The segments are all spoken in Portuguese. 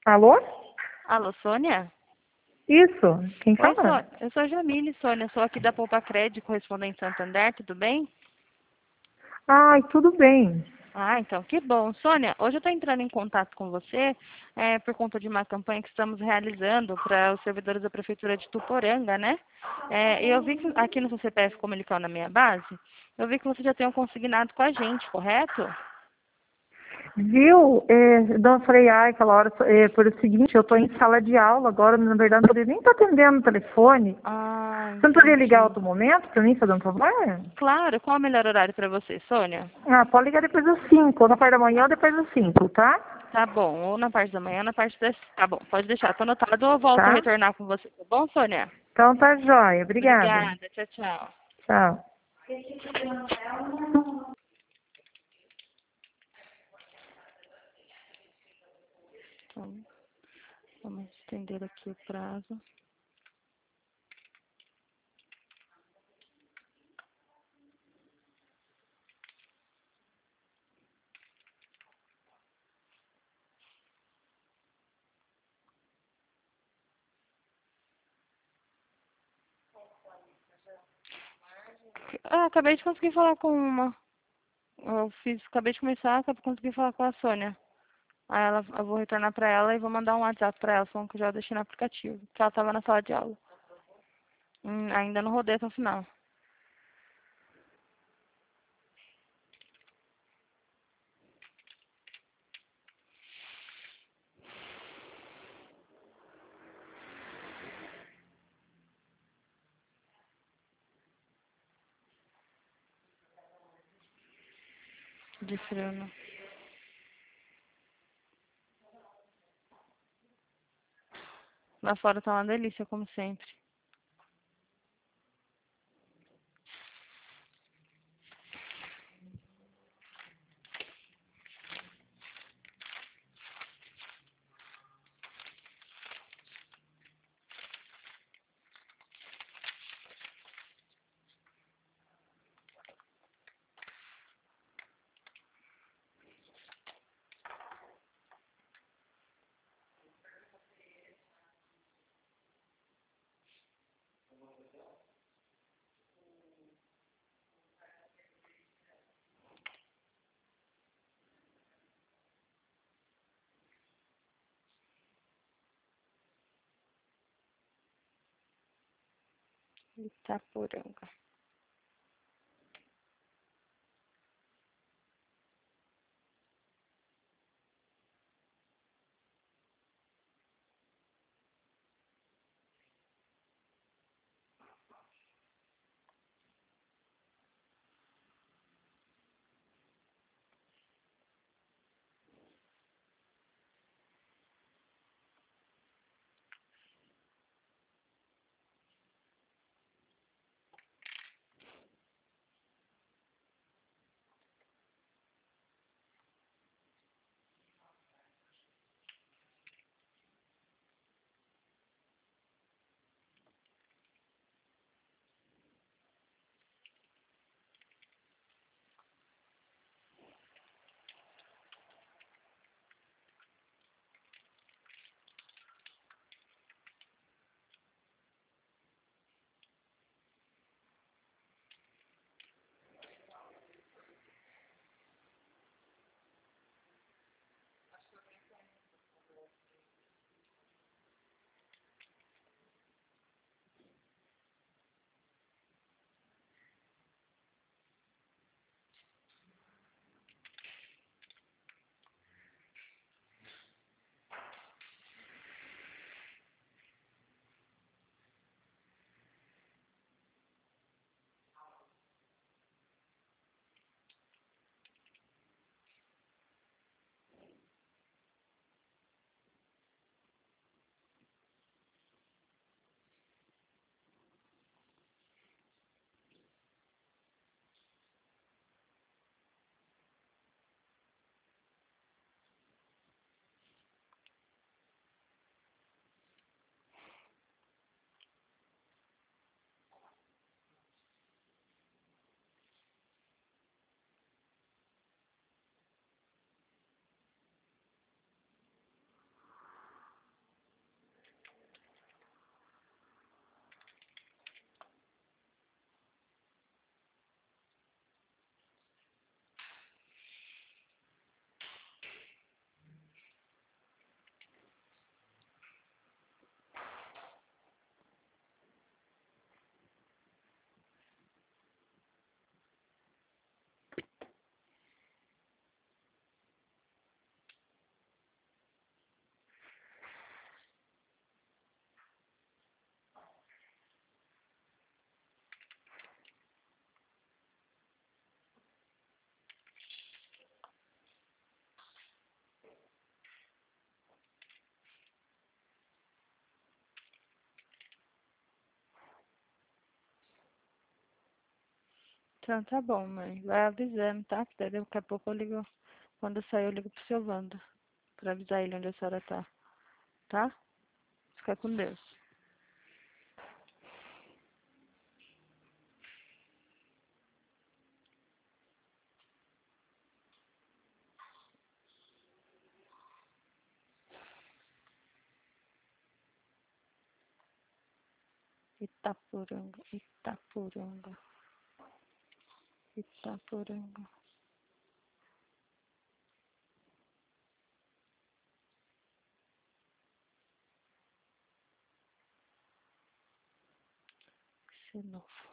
Alô? Alô, Sônia? Isso, quem Oi, fala? Sônia. Eu sou a Jamile, Sônia. Sou aqui da Poupa Crédito, correspondente Santander, tudo bem? Ai, tudo bem. Ah, então, que bom. Sônia, hoje eu estou entrando em contato com você por conta de uma campanha que estamos realizando para os servidores da Prefeitura de Tuporanga, né? E eu vi que aqui no seu CPF Comunicão na minha base, eu vi que você já tem um consignado com a gente, correto? Viu? Não, eu falei, ai, aquela hora, por o seguinte, eu estou em sala de aula agora, na verdade, não poderia nem estar atendendo o telefone. Ah, Você não poderia ligar entendi. outro momento para mim, fazer um favor? Claro, qual é o melhor horário para você, Sônia? Ah, pode ligar depois das 5, ou na parte da manhã ou depois das 5, tá? Tá bom, ou na parte da manhã, ou na parte das... Tá bom, pode deixar. Tô anotado, eu volto a Tá? retornar com você, tá bom, Sônia? Então tá jóia, obrigada. Obrigada, tchau, tchau. Tchau. Então, vamos estender aqui o prazo. Ah, acabei de conseguir falar com uma. Acabei de começar, acabei de conseguir falar com a Sônia. Aí eu vou retornar pra ela e vou mandar um WhatsApp pra ela, falando que eu já deixei no aplicativo, que ela tava na sala de aula. Ainda não rodei até o final. De frio, né? Lá fora tá uma delícia, como sempre. Itaporanga. Então tá bom, mãe. Vai avisando, tá? Que daí daqui a pouco eu ligo. Quando eu sair, eu ligo pro seu Wanda. Pra avisar ele onde a senhora tá. Tá? Fica com Deus. Itapuranga, Itapuranga, Itapuranga. De novo.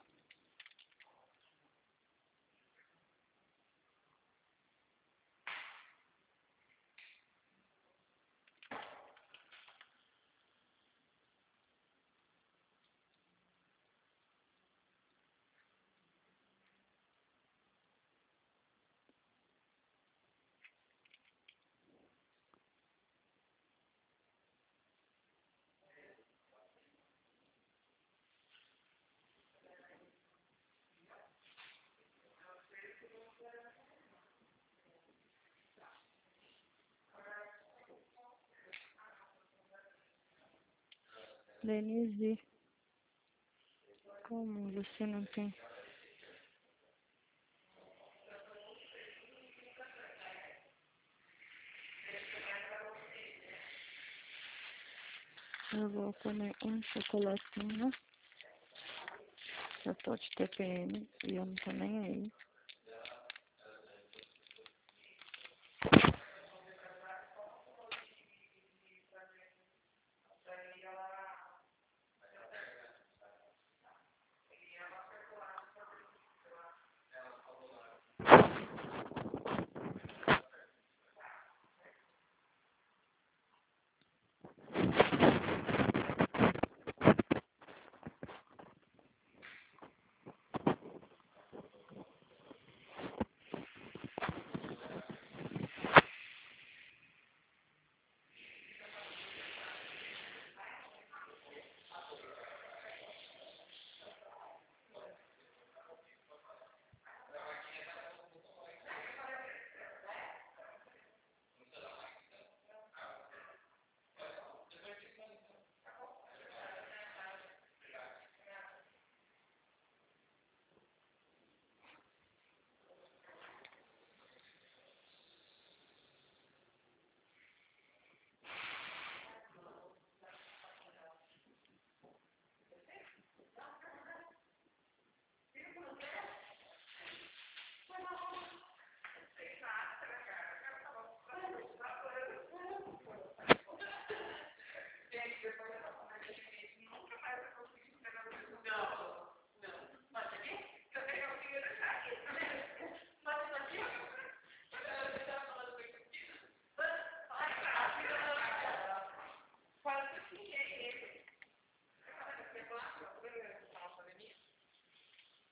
Denise. Como você não tem? Eu vou comer um chocolatinho. Eu tô de TPM e eu não tô nem aí.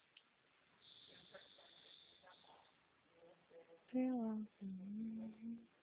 Pela...